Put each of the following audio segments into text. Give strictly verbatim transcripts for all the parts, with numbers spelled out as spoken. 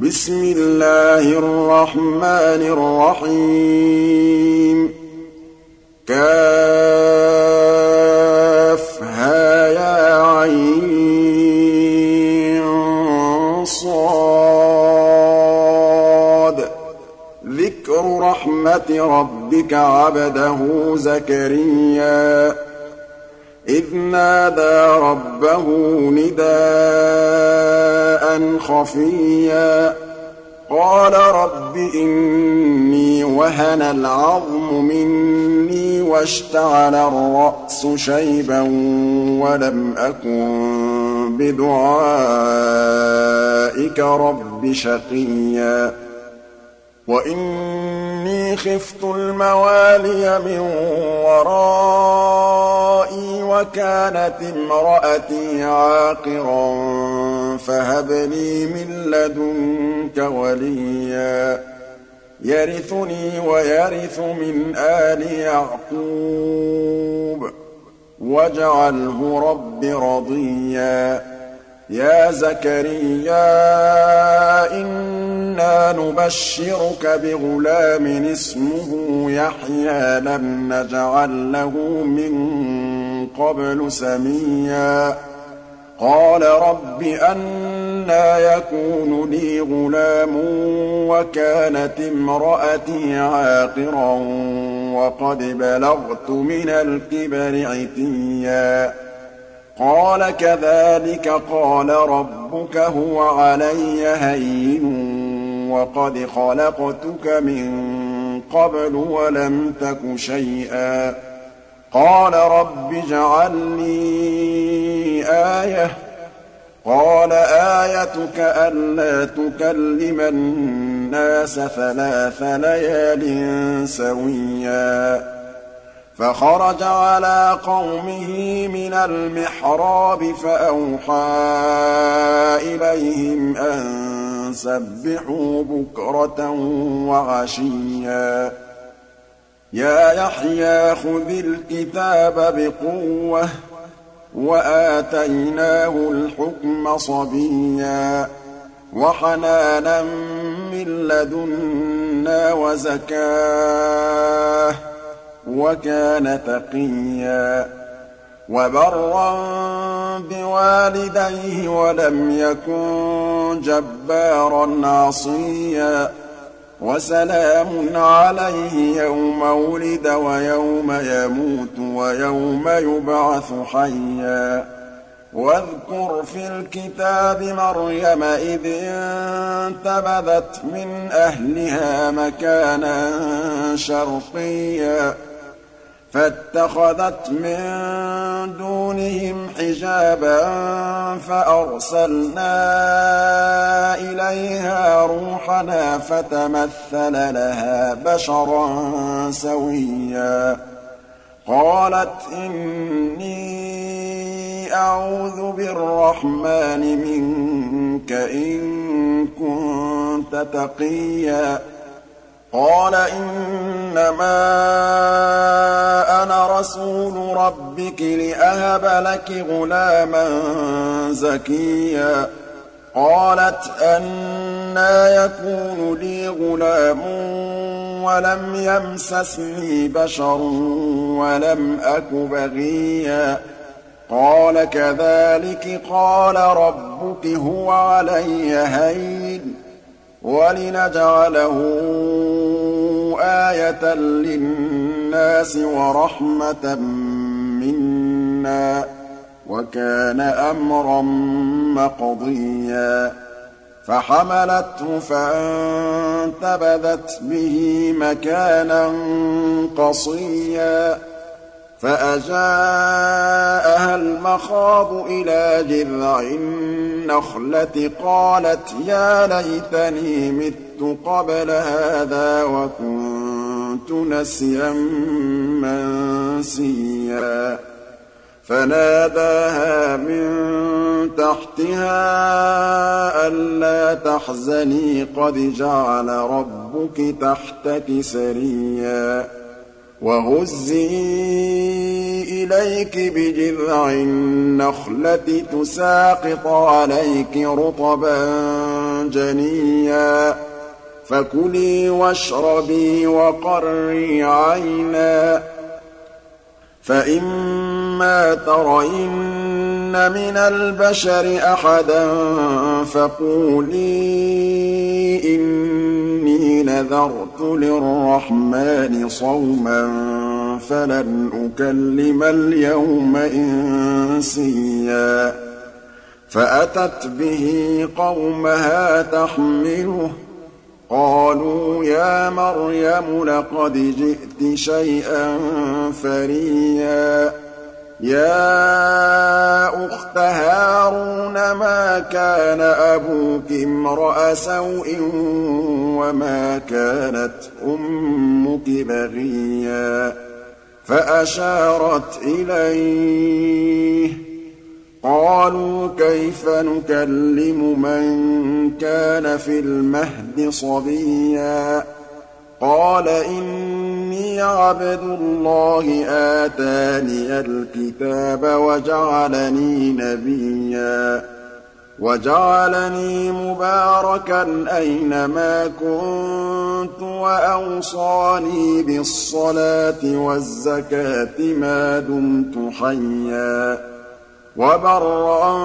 بسم الله الرحمن الرحيم كافها يا عين صاد ذكر رحمة ربك عبده زكريا إذ نادى ربه نداء خفيا قال رب إني وهن العظم مني واشتعل الرأس شيبا ولم أكن بدعائك رب شقيا وإني خفت الموالي من ورائي وكانت امرأتي عاقرا فهب لي من لدنك وليا يرثني ويرث من آل يعقوب واجعله رب رضيا يا زكريا إنا نبشرك بغلام اسمه يحيى لم نجعل له من قبل سميا قال رب أنى يكون لي غلام وكانت امرأتي عاقرا وقد بلغت من الكبر عتيا قال كذلك قال ربك هو علي هين وقد خلقتك من قبل ولم تك شيئا قال رب اجعل لي آية قال آيتك ألا تكلم الناس ثلاث ليال سويا فخرج على قومه من المحراب فأوحى إليهم أن سبحوا بكرة وعشيا يا يحيى خذ الكتاب بقوة وآتيناه الحكم صبيا وحنانا من لدنا وزكاه وكان تقيا وبرا بوالديه ولم يكن جبارا عصيا وسلام عليه يوم ولد ويوم يموت ويوم يبعث حيا واذكر في الكتاب مريم إذ انتبذت من أهلها مكانا شرقيا فاتخذت من دونهم حجابا فأرسلنا إليها روحنا فتمثل لها بشرا سويا قالت إني أعوذ بالرحمن منك إن كنت تقيا قال إنما أنا رسول ربك لأهب لك غلاما زكيا قالت أنى يكون لي غلام ولم يمسسني بشر ولم أك بغيا قال كذلك قال ربك هو علي هين ولنجعله آية للناس ورحمة منا وكان أمرا مقضيا فحملته فانتبذت به مكانا قصيا فأجاءها المخاض إلى جذع النخلة قالت يا ليتني مت قبل هذا وكنت نسيا منسيا فناداها من تحتها ألا تحزني قد جعل ربك تحتك سريا وهزي إليك بجذع النخلة تساقط عليك رطبا جنيا فكلي واشربي وقري عينا فإما ترين من البشر أحدا فقولي إني نذرت للرحمن صوما فلن أكلم اليوم إنسيا فأتت به قومها تحمله قالوا يا مريم لقد جئت شيئا فريا يا أخت هارون ما كان أبوك امرأ سوء وما كانت أمك بغيا فأشارت إليه قالوا كيف نكلم من كان في المهد صبيا قال إني عبد الله آتاني الكتاب وجعلني نبيا وجعلني مباركا أينما كنت وأوصاني بالصلاة والزكاة ما دمت حيا وبرا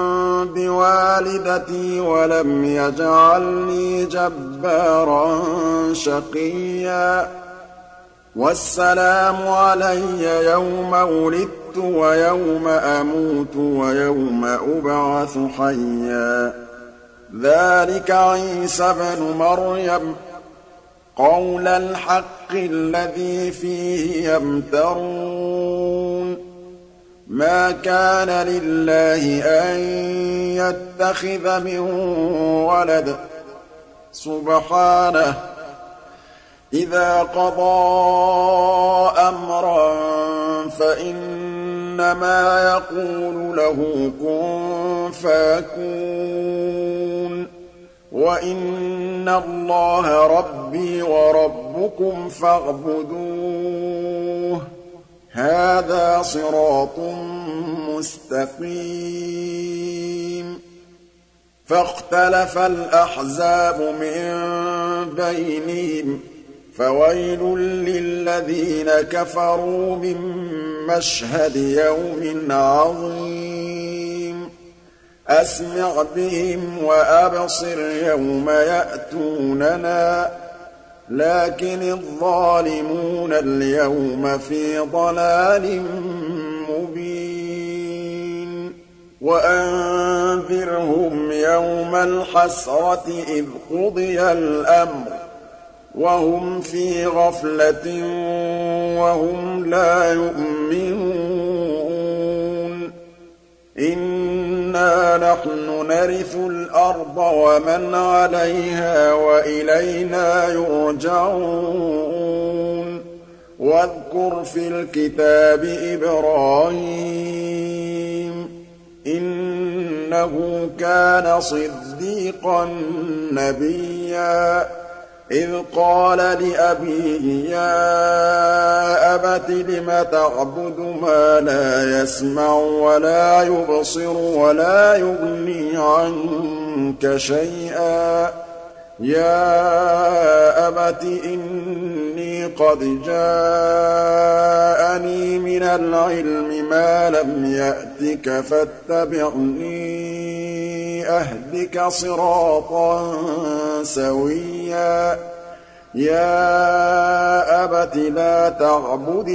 بوالدتي ولم يجعلني جبارا شقيا والسلام علي يوم ولدت ويوم أموت ويوم أبعث حيا ذلك عيسى بن مريم قول الحق الذي فيه يمترون ما كان لله أن يتخذ من ولد سبحانه إذا قضى أمرا فإنما يقول له كن فيكون وإن الله ربي وربكم فاعبدوه هذا صراط مستقيم فاختلف الأحزاب من بينهم فويل للذين كفروا من مشهد يوم عظيم أسمع بهم وأبصر يوم يأتوننا لكن الظالمون اليوم في ضلال مبين وأنذرهم يوم الحسرة إذ قضي الأمر وهم في غفلة وهم لا يؤمنون إنا نحن نرث الأرض ومن عليها وإلينا يرجعون واذكر في الكتاب إبراهيم إنه كان صديقا نبيا إذ قال لأبيه يا أبت لم تعبد ما لا يسمع ولا يبصر ولا يغني عنك شيئا يا أبت إني قد جاءني من العلم ما لم يأتك فاتبعني أهدك صراطا سويا يا أبت لا تعبد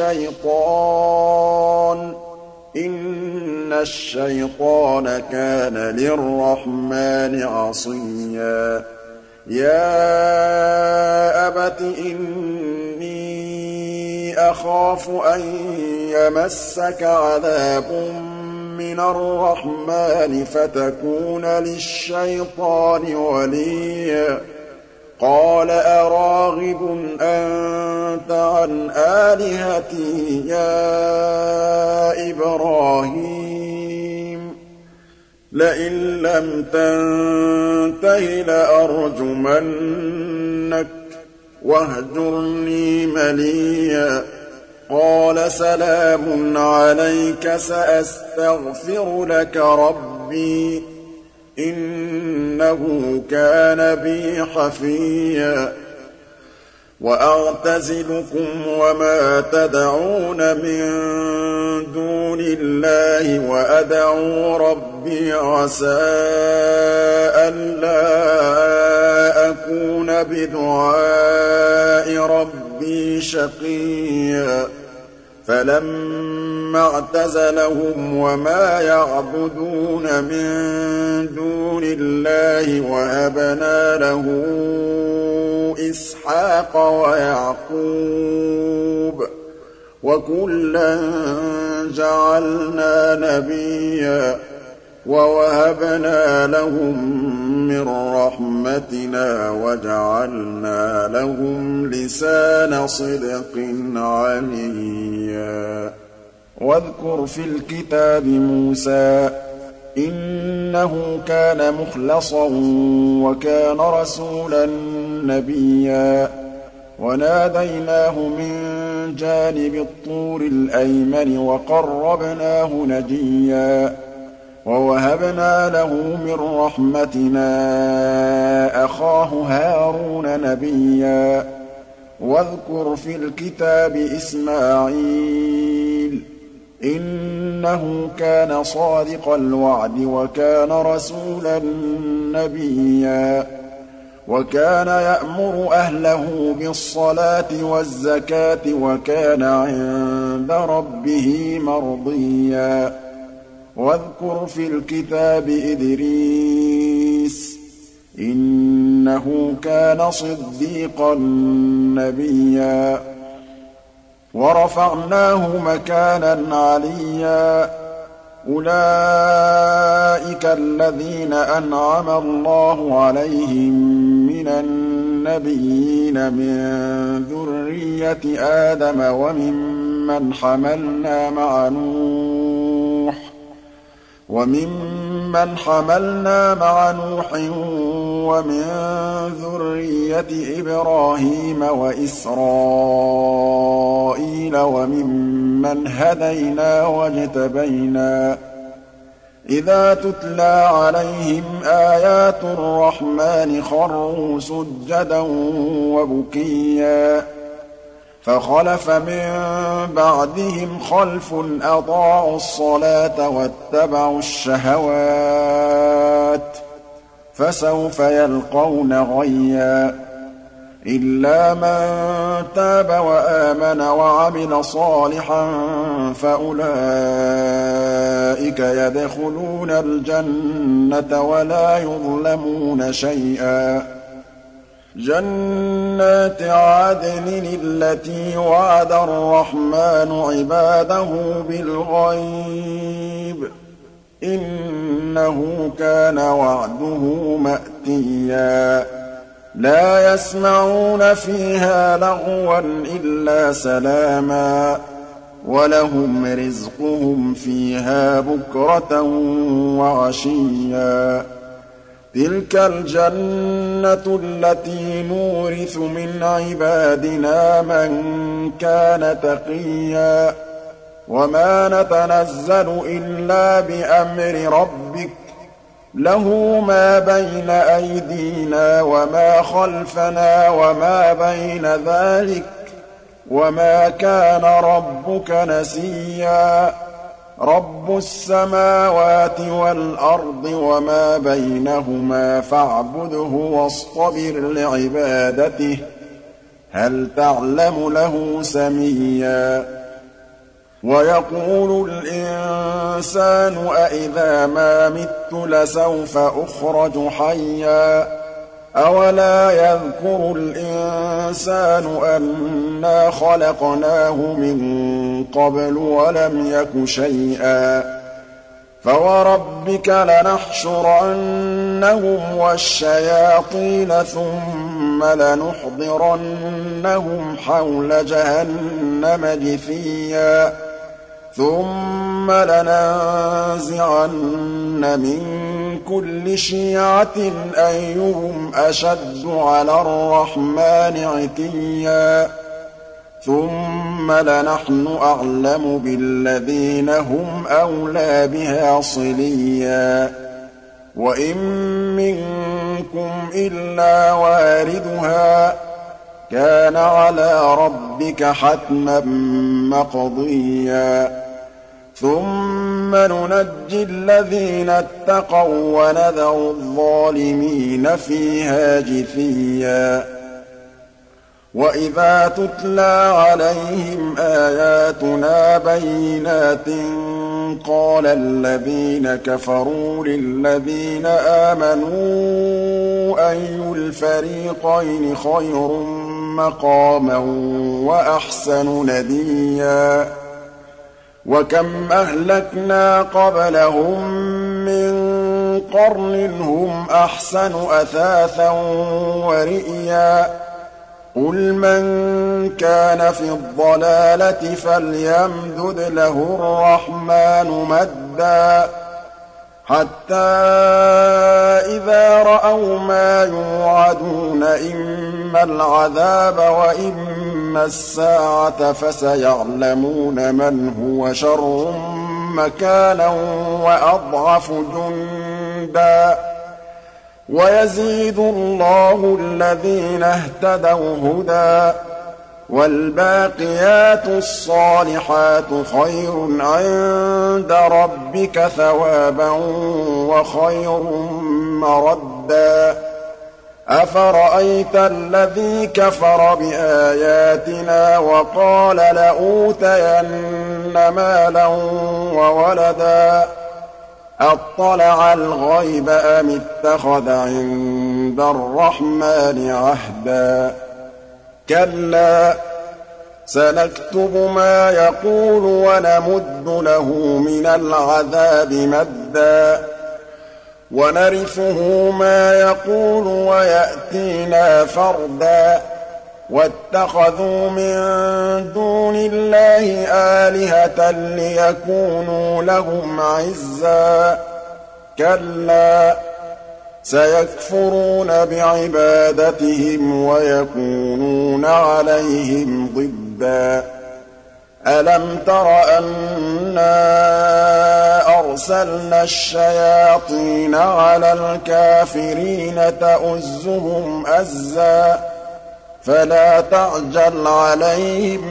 الشيطان إن الشيطان كان للرحمن عصيا يا أبت إني أخاف أن يمسك عذاب من الرحمن فتكون للشيطان وليا قال أراغب أنت عن آلهتي يا إبراهيم لئن لم تنته لأرجمنك واهجرني مليا قال سلام عليك سأستغفر لك ربي إنه كان بي حفيا وأعتزلكم وما تدعون من دون الله وأدعو ربي عسى ألا أكون بدعاء ربي شقيا فلما اعتزلهم وما يعبدون من دون الله وهبنا له إسحاق ويعقوب وكلا جعلنا نبيا ووهبنا لهم من رحمتنا وجعلنا لهم لسان صدق عليا واذكر في الكتاب موسى إنه كان مخلصا وكان رسولا نبيا وناديناه من جانب الطور الأيمن وقربناه نجيا ووهبنا له من رحمتنا أخاه هارون نبيا واذكر في الكتاب إسماعيل إنه كان صادق الوعد وكان رسولا نبيا وكان يأمر أهله بالصلاة والزكاة وكان عند ربه مرضيا واذكر في الكتاب إدريس إنه كان صديقا نبيا ورفعناه مكانا عليا أولئك الذين أنعم الله عليهم من النبيين من ذرية آدم وممن حملنا مع نوح وممن حملنا مع نوح ومن ذرية إبراهيم وإسرائيل وممن هدينا واجتبينا إذا تتلى عليهم آيات الرحمن خروا سجدا وبكيا فخلف من بعدهم خلف أضاعوا الصلاة واتبعوا الشهوات فسوف يلقون غيا إلا من تاب وآمن وعمل صالحا فأولئك يدخلون الجنة ولا يظلمون شيئا جنات عدن التي وعد الرحمن عباده بالغيب إنه كان وعده مأتيا لا يسمعون فيها لغوا إلا سلاما ولهم رزقهم فيها بكرة وعشيا تلك الجنة التي نورث من عبادنا من كان تقيا وما نتنزل إلا بأمر ربك له ما بين أيدينا وما خلفنا وما بين ذلك وما كان ربك نسيا رب السماوات والأرض وما بينهما فاعبده واصطبر لعبادته هل تعلم له سميا ويقول الإنسان أإذا ما مت لسوف أخرج حيا أولا يذكر الإنسان أنا خلقناه من قبل ولم يك شيئا فوربك لنحشرنهم والشياطين ثم لنحضرنهم حول جهنم جثيا ثم لننزعن من كل شيعة أيهم أشد على الرحمن عتيا ثم لنحن أعلم بالذين هم أولى بها صليا وَإِن مِّنكُمْ إِلَّا وَارِدُهَا ۚ كَانَ عَلَىٰ رَبِّكَ حَتْمًا مَّقْضِيًّا ثُمَّ نُنَجِّي الَّذِينَ اتَّقَوا وَّنَذَرُ الظَّالِمِينَ فِيهَا جِثِيًّا وَإِذَا تُتْلَىٰ عَلَيْهِمْ آيَاتُنَا بَيِّنَاتٍ قَالَ الَّذِينَ كَفَرُوا لِلَّذِينَ آمَنُوا أَيُّ الْفَرِيقَيْنِ خَيْرٌ مَّقَامًا وَأَحْسَنُ نَدِيًّا وَكَمْ أَهْلَكْنَا قَبْلَهُم مِّن قَرْنٍ هُمْ أَحْسَنُ أَثَاثًا وَرِئْيًا قُلْ مَن كَانَ فِي الضَّلَالَةِ فَلْيَمْدُدْ لَهُ الرَّحْمَٰنُ مَدًّا حَتَّىٰ إِذَا رَأَوْا مَا يُوعَدُونَ إِمَّا الْعَذَابَ وَإِمَّا السَّاعَةَ فَسَيَعْلَمُونَ مَنْ هُوَ شَرٌّ مَّكَانًا وَأَضْعَفُ جُندًا وَيَزِيدُ اللَّهُ الَّذِينَ اهْتَدَوْا هُدًى ۗ وَالْبَاقِيَاتُ الصَّالِحَاتُ خَيْرٌ عِندَ رَبِّكَ ثَوَابًا وَخَيْرٌ مَّرَدًّا أَفَرَأَيْتَ الَّذِي كَفَرَ بِآيَاتِنَا وَقَالَ لَأُوتَيَنَّ مَالًا وَوَلَدًا أَطَّلَعَ الْغَيْبَ أَمِ اتَّخَذَ عِندَ الرَّحْمَٰنِ عَهْدًا كَلَّا سَنَكْتُبُ مَا يَقُولُ وَنَمُدُّ لَهُ مِنَ الْعَذَابِ مَدًّا وَنَرِثُهُ مَا يَقُولُ وَيَأْتِينَا فَرْدًا وَاتَّخَذُوا مِن دُونِ اللَّهِ آلِهَةً لِّيَكُونُوا لَهُمْ عِزًّا كَلَّا سَيَكْفُرُونَ بِعِبَادَتِهِمْ وَيَكُونُونَ عَلَيْهِمْ ضِدًّا أَلَمْ تَرَ أَنَّا أَرْسَلْنَا الشَّيَاطِينَ عَلَى الْكَافِرِينَ تَؤُزُّهُمْ أَزًّا فَلَا تَعْجَلْ عَلَيْهِمْ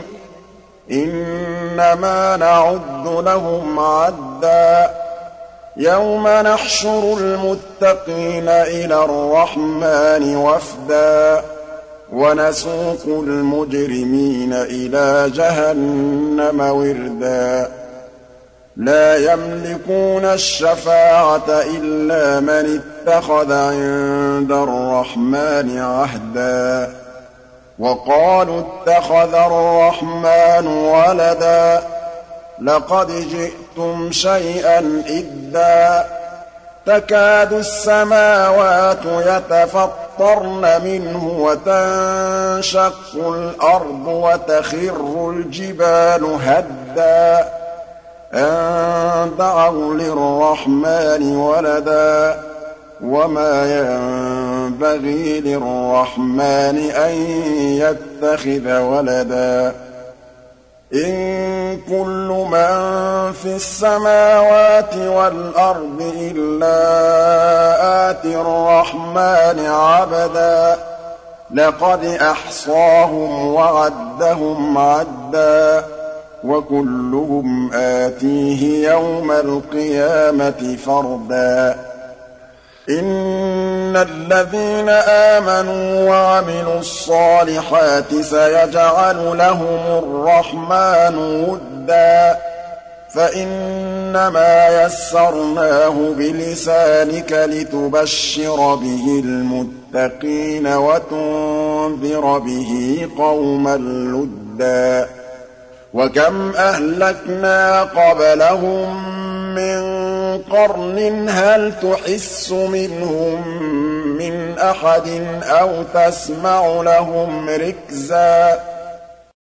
إِنَّمَا نَعُدُّ لَهُمْ عَدًّا يَوْمَ نَحْشُرُ الْمُتَّقِينَ إِلَى الرَّحْمَٰنِ وَفْدًا وَنَسُوقُ الْمُجْرِمِينَ إِلَىٰ جَهَنَّمَ وِرْدًا لَّا يَمْلِكُونَ الشَّفَاعَةَ إِلَّا مَنِ اتَّخَذَ عِندَ الرَّحْمَٰنِ عَهْدًا وَقَالُوا اتَّخَذَ الرَّحْمَٰنُ وَلَدًا لَّقَدْ جِئْتُمْ شَيْئًا إِدًّا تَكَادُ السَّمَاوَاتُ يَتَفَطَّرْنَ مِنْهُ وَتَنشَقُّ الْأَرْضُ وَتَخِرُّ الْجِبَالُ هَدًّا أَن دَعَوْا لِلرَّحْمَٰنِ وَلَدًا وَمَا يَنبَغِي لِلرَّحْمَٰنِ أَن يَتَّخِذَ وَلَدًا إِن كُلُّ مَن فِي السَّمَاوَاتِ وَالْأَرْضِ إِلَّا آتِي الرَّحْمَٰنِ عَبْدًا لَّقَدْ أَحْصَاهُمْ وَعَدَّهُمْ عَدًّا وَكُلُّهُمْ آتِيهِ يَوْمَ الْقِيَامَةِ فَرْدًا إِنَّ الَّذِينَ آمَنُوا وَعَمِلُوا الصَّالِحَاتِ سَيَجْعَلُ لَهُمُ الرَّحْمَٰنُ وُدًّا فَإِنَّمَا يَسَّرْنَاهُ بِلِسَانِكَ لِتُبَشِّرَ بِهِ الْمُتَّقِينَ وَتُنذِرَ بِهِ قَوْمًا لُّدًّا وَكَمْ أَهْلَكْنَا قَبْلَهُم مِّن قَرْنٍ هَلْ تُحِسُّ مِنْهُم مِّنْ أَحَدٍ أَوْ تَسْمَعُ لَهُمْ رِكْزًا